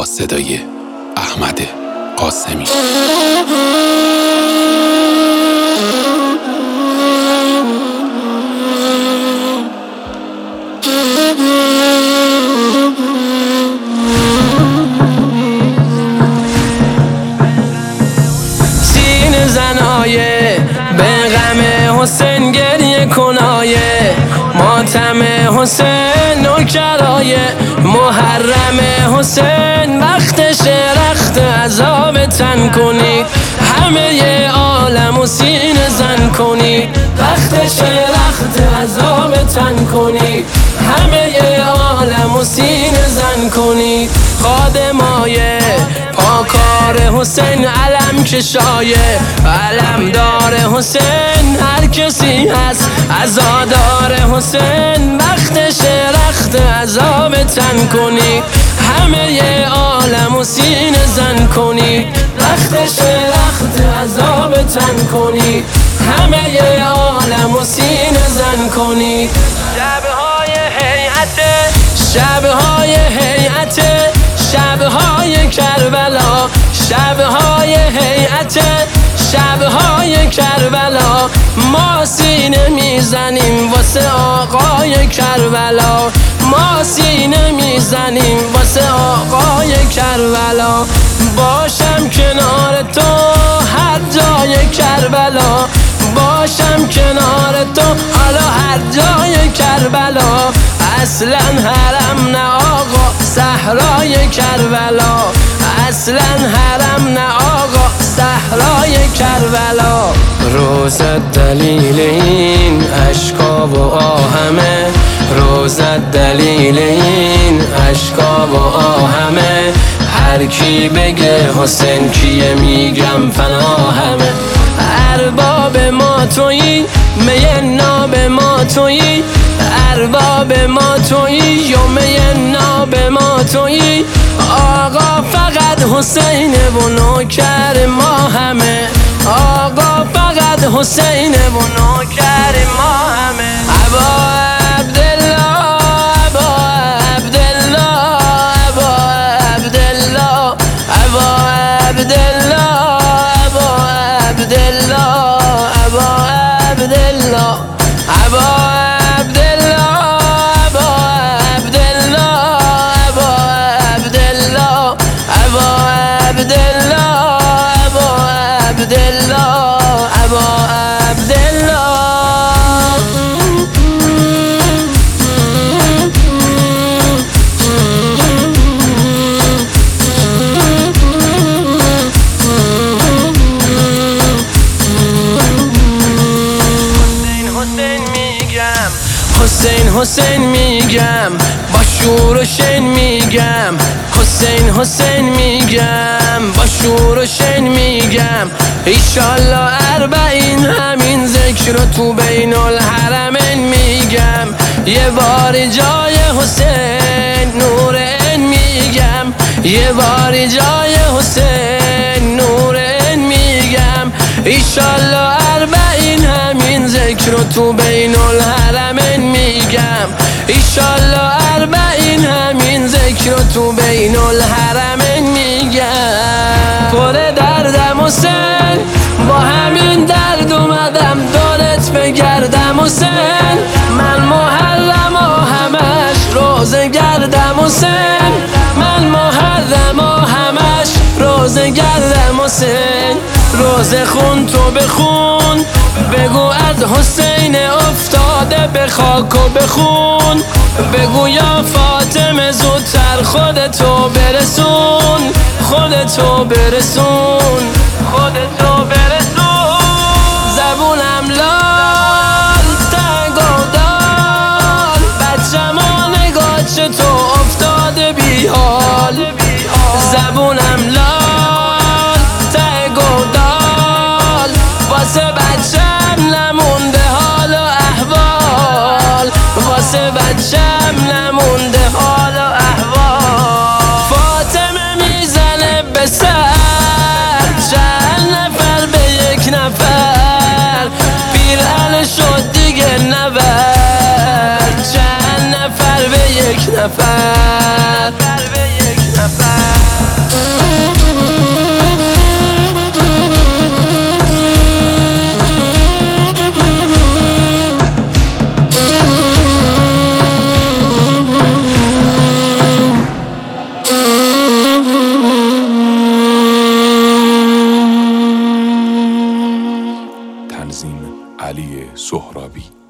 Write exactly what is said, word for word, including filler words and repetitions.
با صدای احمد قاسمی. سینه زنایه به غم حسین گریه کنایه، ماتم حسین نوکرایه، محرم حسین وقتش رخت عذاب تن کنی، همه عالم و سینه زن کنی، وقتش رخت عذاب تن کنی، همه عالم و سینه زن کنی. خادمایه پاکار حسین علم کشایه، علم دار حسین هر کسی هست، عزادار حسین وقتش رخت عذاب تن کنی، همه عالم و سینه زن کنی، وقتش رخت عذاب تن کنی، همه عالم و سینه زن کنی. شبهای هیئت شبهای هیئت شبهای کربلا، شبهای هیئت شبهای کربلا، ما سینه میزنیم واسه آقای کربلا، ما سینه میزنیم واسه آقای کربلا. باشم کنار تو هر جای کربلا، باشم کنار تو حالا هر جای کربلا، اصلا حرم نه آقا صحرای کربلا، اصلا حرم نه آقا صحرای کربلا. روزت دلیل این اشکا و آهمه، روزت دلیل این اشکا و آهمه، هر کی بگه حسین کیه میگم فناهمه. ارباب ما تویی می ناب ما تویی، ارباب ما تویی و می ناب ما تویی، آقا فقط حسینه و نوکر ما همه، آقا فقط حسینه و نوکر ما همه. ابا عبدالله ابا عبدالله ابا عبدالله ابا عبدالله ابا عبدالله ابا عبدالله ابا حسین حسین میگم با شور و شن میگم، حسین حسین میگم با شور و شن میگم، ایشالله اربعین همین ذکر رو تو بین الحرمین میگم، یه بار جای حسین نور این میگم، یه بار جای حسین نور این میگم، ایشالله اربعین همین ذکر رو تو بین الحرمین میگم، ایشالله اربعین همین ذکر رو تو بین الحرمین میگم. پر دردم حسین با همین درد اومدم دارت بگردم حسین، من محرم و همش روزه گردم حسین، من محرم و همش روزه گردم حسین. روزه خون تو بخون بگو از حسین افتاده به خاک و بخون، بگو یا فاطمه زودتر خودتو برسون، خودتو برسون، خودتو برسون. زبونم لال تنگ و دال، بچم و نگاه چطور افتاده بی حال، زبونم لال تنگ و دال، واسه بچم نمونده حال و احوال، واسه بچم نمونده حال و احوال. فاطمه میزنه به سر چند نفر به یک نفر، پیرهن شد دیگه نبر، چند نفر به یک نفر. علی سهرابی.